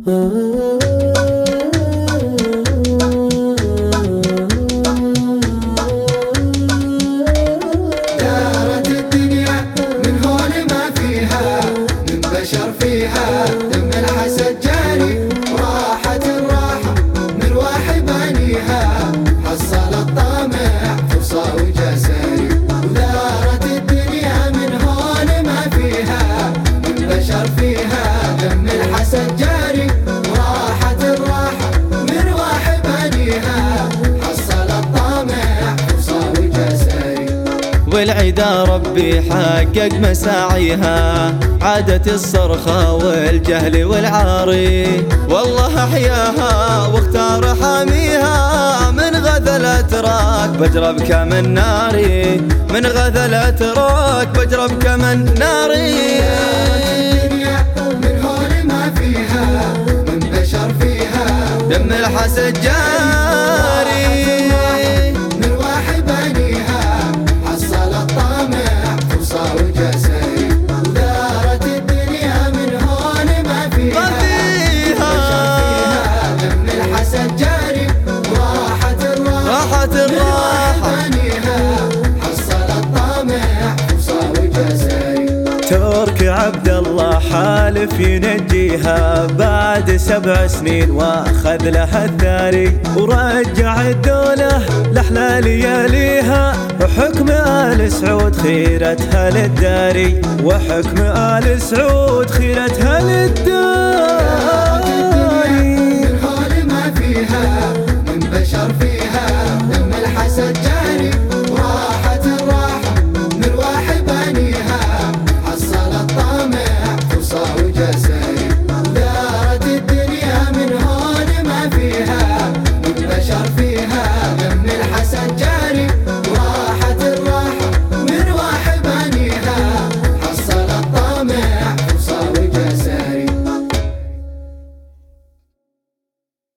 دارت الدنيا من هون ما فيها من بشر فيها دم الحسد جاري وراحت الراحة من واحد بانيها حصل الطامع فرصة وجساري. ودارت الدنيا من هون ما فيها من بشر فيها دم الحسد جاري وراحت الراحة من واحد بانيها حصل الطامع فرصة وجساري. والعدا ربي حقق مساعيها عادت الصرخة والجهل والعاري والله أحياها واختار حاميها من غزل أتراك بجرب كمن ناري من غزل أتراك بجرب كمن ناري. الدنيا من هون ما فيها من بشر فيها دم الحسد جاري من واحد بانيها حصل الطامع فرصة وجساري. ودارت الدنيا من هون ما فيها دم الحسد جاري وراحت الراحة بانيها حصل الطامع فرصة وجساري. تركي عبد الله حالف ينجيها بعد 7 سنين واخذ لها الثاري ورجع الدولة لأحلى لياليها وحكم آل سعود خيرتها للداري وحكم آل سعود خيرتها